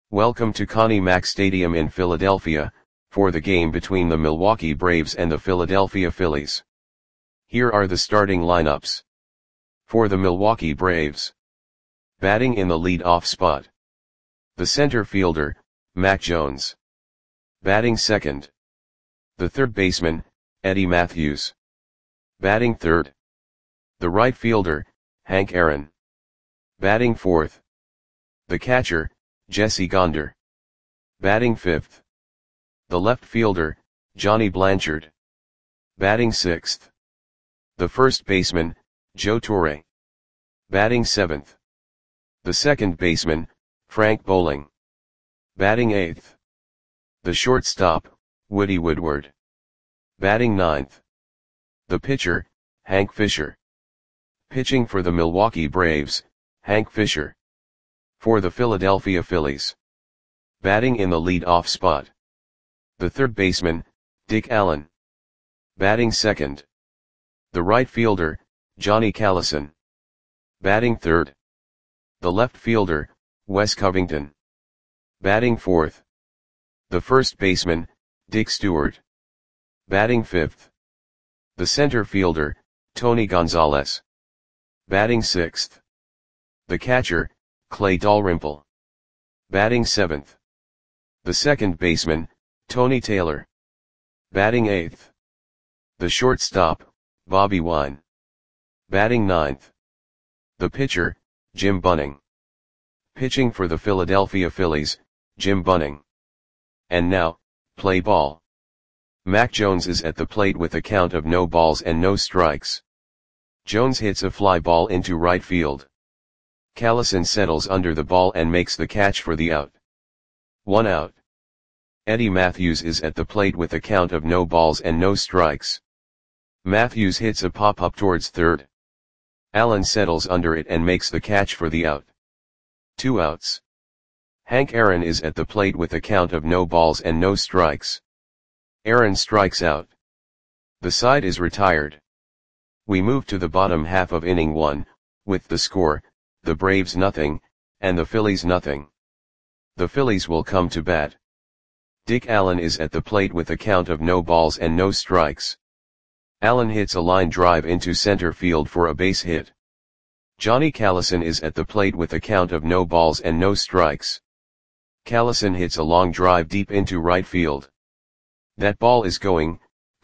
Welcome to Connie Mack Stadium in Philadelphia, for the game between the Milwaukee Braves and the Philadelphia Phillies. Here are the starting lineups. For the Milwaukee Braves. Batting in the lead-off spot. The center fielder, Mac Jones. Batting second. The third baseman, Eddie Mathews. Batting third. The right fielder, Hank Aaron. Batting fourth. The catcher, Jesse Gonder. Batting fifth. The left fielder, Johnny Blanchard. Batting sixth. The first baseman, Joe Torre. Batting seventh. The second baseman, Frank Bowling. Batting eighth. The shortstop, Woody Woodward. Batting ninth. The pitcher, Hank Fisher. Pitching for the Milwaukee Braves, Hank Fisher. For the Philadelphia Phillies. Batting in the lead-off spot. The third baseman, Dick Allen. Batting second. The right fielder, Johnny Callison. Batting third. The left fielder, Wes Covington. Batting fourth. The first baseman, Dick Stewart. Batting fifth. The center fielder, Tony Gonzalez. Batting sixth. The catcher, Clay Dalrymple. Batting seventh. The second baseman, Tony Taylor. Batting eighth. The shortstop, Bobby Wine. Batting ninth. The pitcher, Jim Bunning. Pitching for the Philadelphia Phillies, Jim Bunning. And now, play ball. Mac Jones is at the plate with a count of no balls and no strikes. Jones hits a fly ball into right field. Callison settles under the ball and makes the catch for the out. 1 out. Eddie Mathews is at the plate with a count of no balls and no strikes. Mathews hits a pop-up towards third. Allen settles under it and makes the catch for the out. 2 outs. Hank Aaron is at the plate with a count of no balls and no strikes. Aaron strikes out. The side is retired. We move to the bottom half of inning 1, with the score, the Braves nothing, and the Phillies nothing. The Phillies will come to bat. Dick Allen is at the plate with a count of no balls and no strikes. Allen hits a line drive into center field for a base hit. Johnny Callison is at the plate with a count of no balls and no strikes. Callison hits a long drive deep into right field. That ball is gone.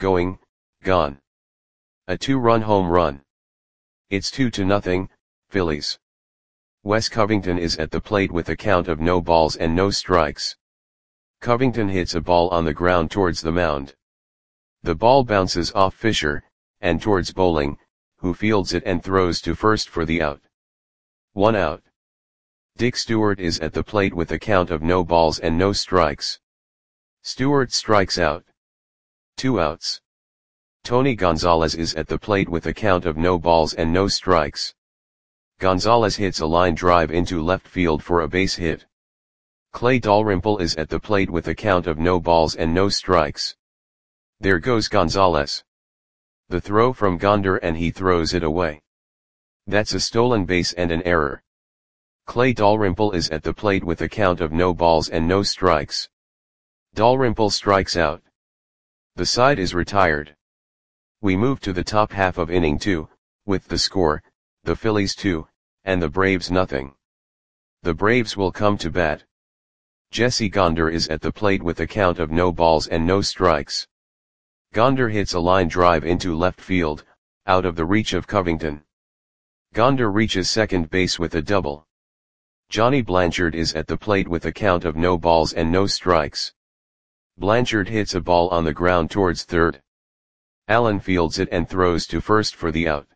A 2-run home run. It's 2-0, Phillies. Wes Covington is at the plate with a count of no balls and no strikes. Covington hits a ball on the ground towards the mound. The ball bounces off Fisher, and towards Bowling, who fields it and throws to first for the out. 1 out. Dick Stewart is at the plate with a count of no balls and no strikes. Stewart strikes out. 2 outs. Tony Gonzalez is at the plate with a count of no balls and no strikes. Gonzalez hits a line drive into left field for a base hit. Clay Dalrymple is at the plate with a count of no balls and no strikes. There goes Gonzalez. The throw from Gonder and he throws it away. That's a stolen base and an error. Clay Dalrymple is at the plate with a count of no balls and no strikes. Dalrymple strikes out. The side is retired. We move to the top half of inning 2, with the score, the Phillies 2, and the Braves nothing. The Braves will come to bat. Jesse Gonder is at the plate with a count of no balls and no strikes. Gonder hits a line drive into left field, out of the reach of Covington. Gonder reaches second base with a double. Johnny Blanchard is at the plate with a count of no balls and no strikes. Blanchard hits a ball on the ground towards third. Allen fields it and throws to first for the out.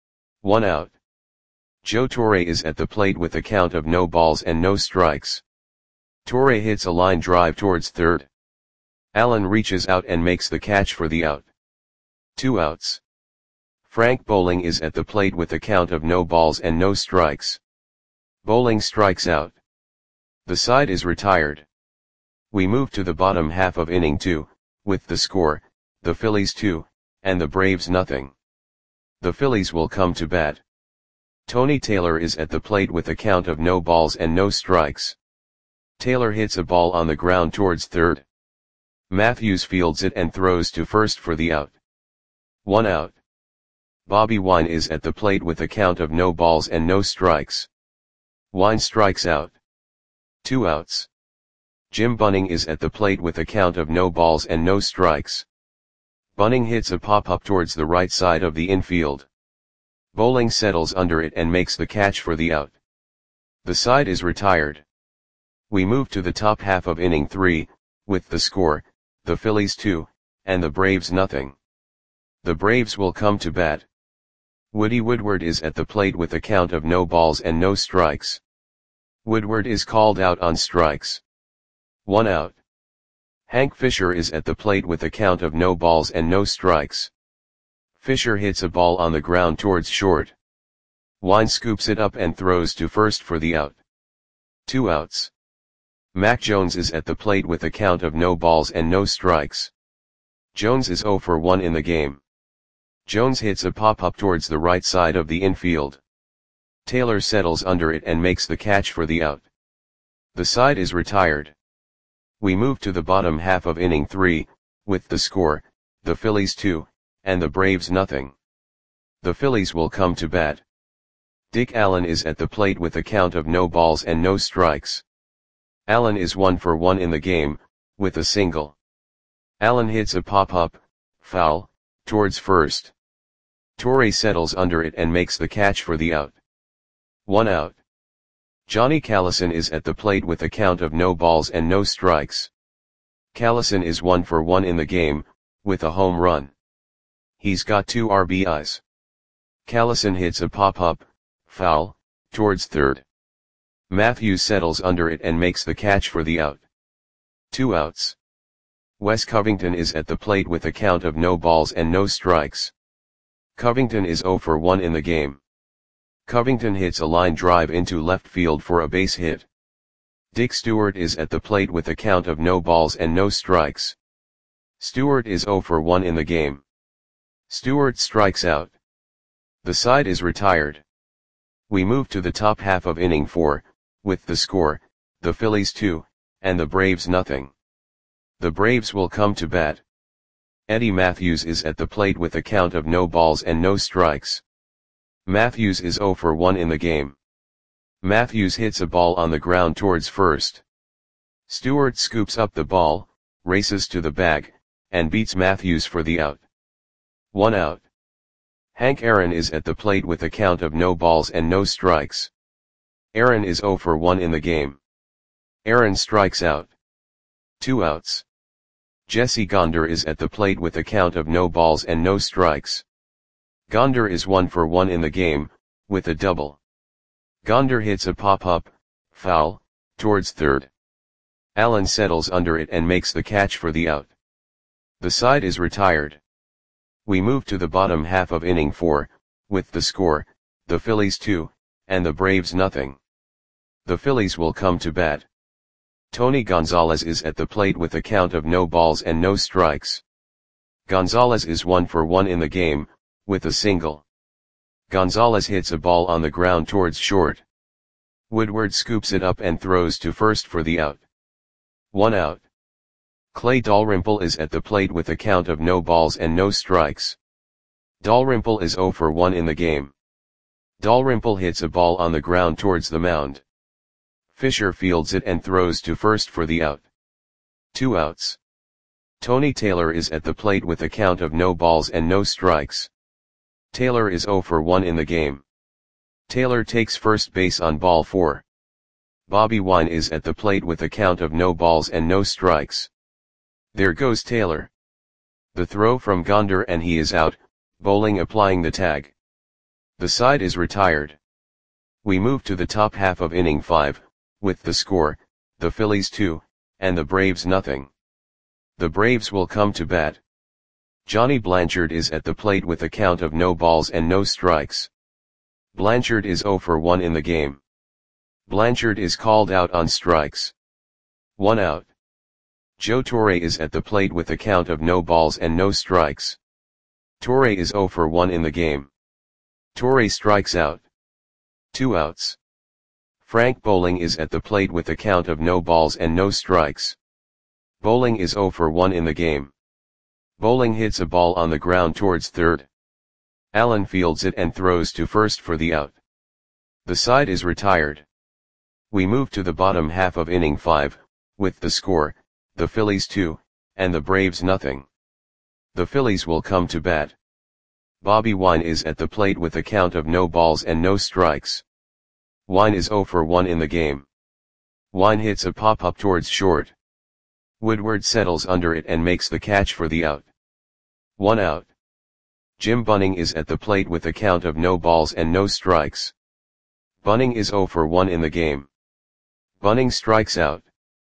1 out. Joe Torre is at the plate with a count of no balls and no strikes. Torre hits a line drive towards third. Allen reaches out and makes the catch for the out. 2 outs. Frank Bowling is at the plate with a count of no balls and no strikes. Bowling strikes out. The side is retired. We move to the bottom half of inning 2, with the score, the Phillies 2, and the Braves nothing. The Phillies will come to bat. Tony Taylor is at the plate with a count of no balls and no strikes. Taylor hits a ball on the ground towards third. Matthews fields it and throws to first for the out. 1 out. Bobby Wine is at the plate with a count of no balls and no strikes. Wine strikes out. 2 outs. Jim Bunning is at the plate with a count of no balls and no strikes. Bunning hits a pop-up towards the right side of the infield. Bowling settles under it and makes the catch for the out. The side is retired. We move to the top half of inning 3, with the score, the Phillies 2, and the Braves nothing. The Braves will come to bat. Woody Woodward is at the plate with a count of no balls and no strikes. Woodward is called out on strikes. 1 out. Hank Fisher is at the plate with a count of no balls and no strikes. Fisher hits a ball on the ground towards short. Wine scoops it up and throws to first for the out. 2 outs. Mac Jones is at the plate with a count of no balls and no strikes. Jones is 0 for 1 in the game. Jones hits a pop-up towards the right side of the infield. Taylor settles under it and makes the catch for the out. The side is retired. We move to the bottom half of inning 3, with the score, the Phillies 2, and the Braves nothing. The Phillies will come to bat. Dick Allen is at the plate with a count of no balls and no strikes. Allen is 1 for 1 in the game, with a single. Allen hits a pop-up, foul, towards first. Torre settles under it and makes the catch for the out. 1 out. Johnny Callison is at the plate with a count of no balls and no strikes. Callison is 1 for 1 in the game, with a home run. He's got 2 RBIs. Callison hits a pop-up, foul, towards third. Matthews settles under it and makes the catch for the out. 2 outs. Wes Covington is at the plate with a count of no balls and no strikes. Covington is 0 for 1 in the game. Covington hits a line drive into left field for a base hit. Dick Stewart is at the plate with a count of no balls and no strikes. Stewart is 0 for 1 in the game. Stewart strikes out. The side is retired. We move to the top half of inning 4, with the score, the Phillies 2, and the Braves nothing. The Braves will come to bat. Eddie Matthews is at the plate with a count of no balls and no strikes. Matthews is 0 for 1 in the game. Matthews hits a ball on the ground towards first. Stewart scoops up the ball, races to the bag, and beats Matthews for the out. 1 out. Hank Aaron is at the plate with a count of no balls and no strikes. Aaron is 0 for 1 in the game. Aaron strikes out. 2 outs. Jesse Gonder is at the plate with a count of no balls and no strikes. Gonder is 1 for 1 in the game, with a double. Gonder hits a pop-up, foul, towards third. Allen settles under it and makes the catch for the out. The side is retired. We move to the bottom half of inning 4, with the score, the Phillies 2, and the Braves nothing. The Phillies will come to bat. Tony Gonzalez is at the plate with a count of no balls and no strikes. Gonzalez is 1 for 1 in the game, with a single. Gonzalez hits a ball on the ground towards short. Woodward scoops it up and throws to first for the out. 1 out. Clay Dalrymple is at the plate with a count of no balls and no strikes. Dalrymple is 0 for 1 in the game. Dalrymple hits a ball on the ground towards the mound. Fisher fields it and throws to first for the out. 2 outs. Tony Taylor is at the plate with a count of no balls and no strikes. Taylor is 0 for 1 in the game. Taylor takes first base on ball 4. Bobby Wine is at the plate with a count of no balls and no strikes. There goes Taylor. The throw from Gonder and he is out, Bowling applying the tag. The side is retired. We move to the top half of inning 5, with the score, the Phillies 2, and the Braves nothing. The Braves will come to bat. Johnny Blanchard is at the plate with a count of no balls and no strikes. Blanchard is 0 for 1 in the game. Blanchard is called out on strikes. 1 out. Joe Torre is at the plate with a count of no balls and no strikes. Torre is 0 for 1 in the game. Torre strikes out. 2 outs. Frank Bowling is at the plate with a count of no balls and no strikes. Bowling is 0 for 1 in the game. Bowling hits a ball on the ground towards third. Allen fields it and throws to first for the out. The side is retired. We move to the bottom half of inning 5, with the score, the Phillies 2, and the Braves nothing. The Phillies will come to bat. Bobby Wine is at the plate with a count of no balls and no strikes. Wine is 0 for 1 in the game. Wine hits a pop-up towards short. Woodward settles under it and makes the catch for the out. 1 out. Jim Bunning is at the plate with a count of no balls and no strikes. Bunning is 0 for 1 in the game. Bunning strikes out.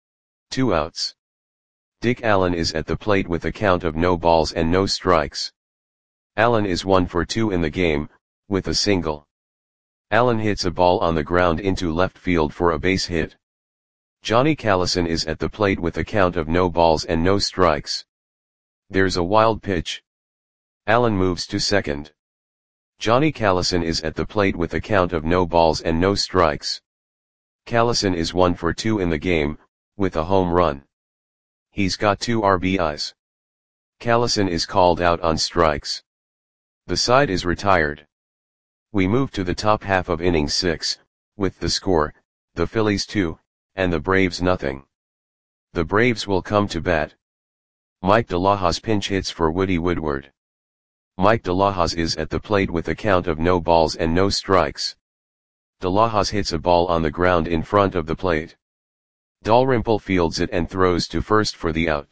2 outs. Dick Allen is at the plate with a count of no balls and no strikes. Allen is 1 for 2 in the game, with a single. Allen hits a ball on the ground into left field for a base hit. Johnny Callison is at the plate with a count of no balls and no strikes. There's a wild pitch. Allen moves to second. Johnny Callison is at the plate with a count of no balls and no strikes. Callison is 1 for 2 in the game, with a home run. He's got 2 RBIs. Callison is called out on strikes. The side is retired. We move to the top half of inning 6, with the score, the Phillies 2, and the Braves nothing. The Braves will come to bat. Mike DeLahoz pinch hits for Woody Woodward. Mike DeLahoz is at the plate with a count of no balls and no strikes. DeLahoz hits a ball on the ground in front of the plate. Dalrymple fields it and throws to first for the out.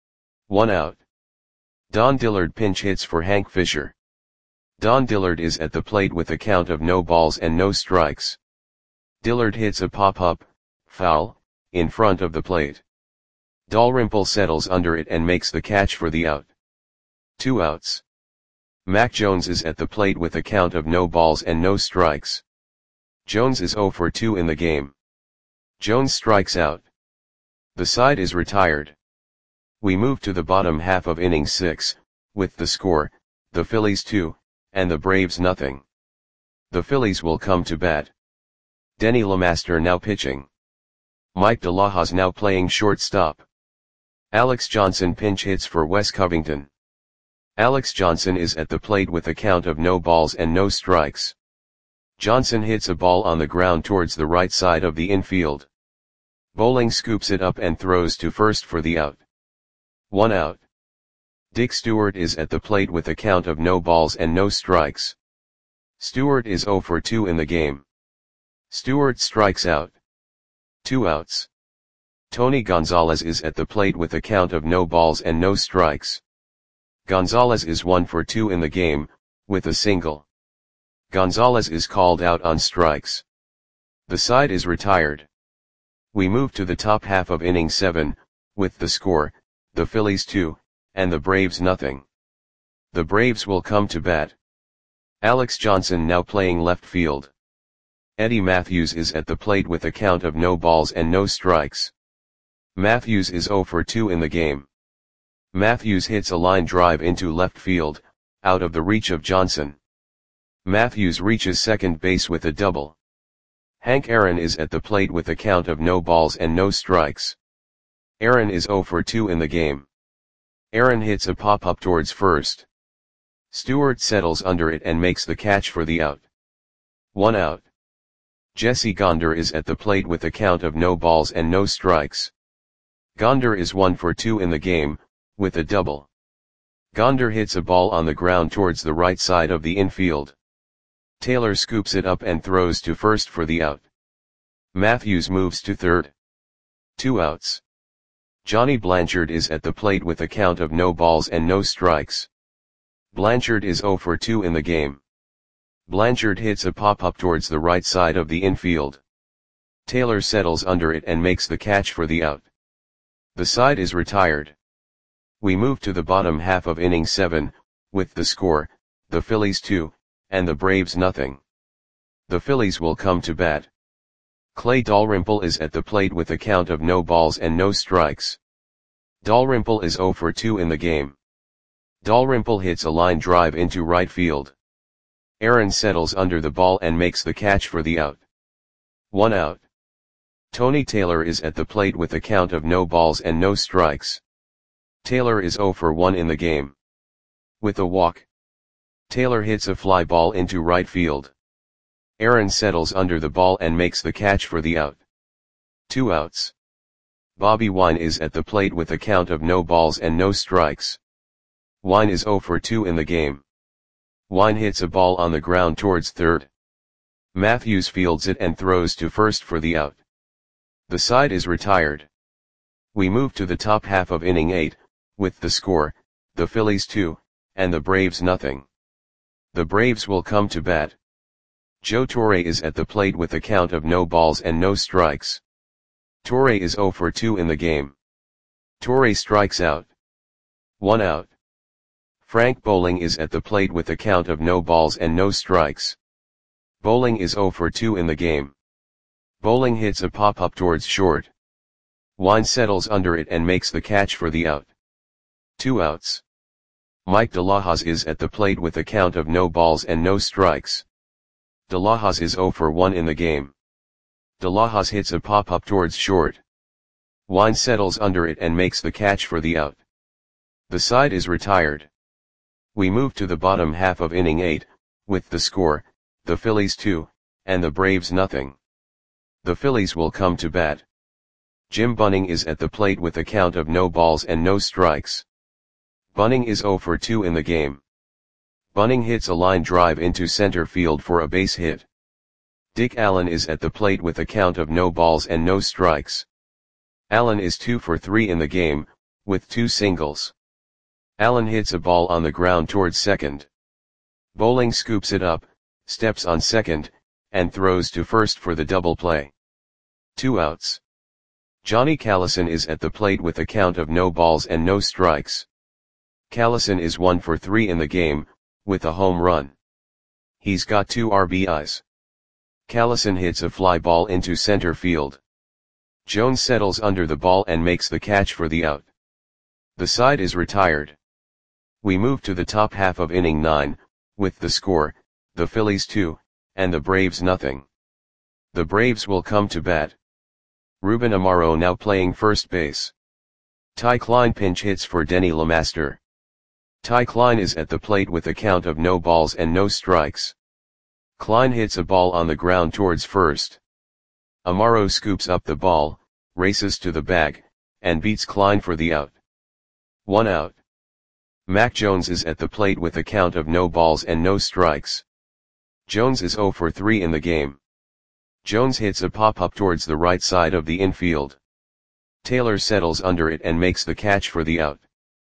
1 out. Don Dillard pinch hits for Hank Fisher. Don Dillard is at the plate with a count of no balls and no strikes. Dillard hits a pop-up, foul, in front of the plate. Dalrymple settles under it and makes the catch for the out. 2 outs. Mac Jones is at the plate with a count of no balls and no strikes. Jones is 0 for 2 in the game. Jones strikes out. The side is retired. We move to the bottom half of inning 6, with the score, the Phillies 2, and the Braves nothing. The Phillies will come to bat. Denny LeMaster now pitching. Mike DeLahoz now playing shortstop. Alex Johnson pinch hits for Wes Covington. Alex Johnson is at the plate with a count of no balls and no strikes. Johnson hits a ball on the ground towards the right side of the infield. Bowling scoops it up and throws to first for the out. 1 out. Dick Stewart is at the plate with a count of no balls and no strikes. Stewart is 0 for 2 in the game. Stewart strikes out. 2 outs. Tony Gonzalez is at the plate with a count of no balls and no strikes. Gonzalez is 1 for 2 in the game, with a single. Gonzalez is called out on strikes. The side is retired. We move to the top half of inning 7, with the score, the Phillies 2, and the Braves nothing. The Braves will come to bat. Alex Johnson now playing left field. Eddie Matthews is at the plate with a count of no balls and no strikes. Matthews is 0 for 2 in the game. Matthews hits a line drive into left field, out of the reach of Johnson. Matthews reaches second base with a double. Hank Aaron is at the plate with a count of no balls and no strikes. Aaron is 0 for 2 in the game. Aaron hits a pop-up towards first. Stewart settles under it and makes the catch for the out. 1 out. Jesse Gonder is at the plate with a count of no balls and no strikes. Gonder is 1 for 2 in the game, with a double. Gonder hits a ball on the ground towards the right side of the infield. Taylor scoops it up and throws to first for the out. Matthews moves to third. 2 outs. Johnny Blanchard is at the plate with a count of no balls and no strikes. Blanchard is 0 for 2 in the game. Blanchard hits a pop-up towards the right side of the infield. Taylor settles under it and makes the catch for the out. The side is retired. We move to the bottom half of inning 7, with the score, the Phillies 2, and the Braves nothing. The Phillies will come to bat. Clay Dalrymple is at the plate with a count of no balls and no strikes. Dalrymple is 0 for 2 in the game. Dalrymple hits a line drive into right field. Aaron settles under the ball and makes the catch for the out. 1 out. Tony Taylor is at the plate with a count of no balls and no strikes. Taylor is 0 for 1 in the game. With a walk, Taylor hits a fly ball into right field. Aaron settles under the ball and makes the catch for the out. 2 outs. Bobby Wine is at the plate with a count of no balls and no strikes. Wine is 0 for 2 in the game. Wine hits a ball on the ground towards third. Matthews fields it and throws to first for the out. The side is retired. We move to the top half of inning 8, with the score, the Phillies 2, and the Braves nothing. The Braves will come to bat. Joe Torre is at the plate with a count of no balls and no strikes. Torre is 0 for 2 in the game. Torre strikes out. 1 out. Frank Bowling is at the plate with a count of no balls and no strikes. Bowling is 0 for 2 in the game. Bowling hits a pop-up towards short. Wine settles under it and makes the catch for the out. 2 outs. Mike De La Hoz is at the plate with a count of no balls and no strikes. De La Hoz is 0 for 1 in the game. De La Hoz hits a pop-up towards short. Wine settles under it and makes the catch for the out. The side is retired. We move to the bottom half of inning 8, with the score, the Phillies 2, and the Braves nothing. The Phillies will come to bat. Jim Bunning is at the plate with a count of no balls and no strikes. Bunning is 0 for 2 in the game. Bunning hits a line drive into center field for a base hit. Dick Allen is at the plate with a count of no balls and no strikes. Allen is 2 for 3 in the game, with 2 singles. Allen hits a ball on the ground towards second. Bowling scoops it up, steps on second, and throws to first for the double play. 2 outs. Johnny Callison is at the plate with a count of no balls and no strikes. Callison is 1 for 3 in the game, with a home run. He's got 2 RBIs. Callison hits a fly ball into center field. Jones settles under the ball and makes the catch for the out. The side is retired. We move to the top half of inning 9, with the score, the Phillies 2, and the Braves nothing. The Braves will come to bat. Ruben Amaro now playing first base. Ty Klein pinch hits for Denny LeMaster. Ty Klein is at the plate with a count of no balls and no strikes. Klein hits a ball on the ground towards first. Amaro scoops up the ball, races to the bag, and beats Klein for the out. 1 out. Mac Jones is at the plate with a count of no balls and no strikes. Jones is 0 for 3 in the game. Jones hits a pop-up towards the right side of the infield. Taylor settles under it and makes the catch for the out.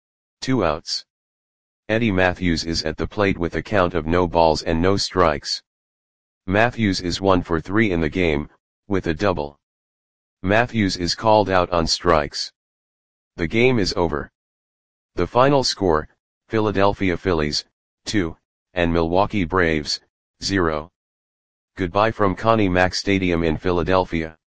2 outs. Eddie Matthews is at the plate with a count of no balls and no strikes. Matthews is 1 for 3 in the game, with a double. Matthews is called out on strikes. The game is over. The final score, Philadelphia Phillies, 2, and Milwaukee Braves, 0. Goodbye from Connie Mack Stadium in Philadelphia.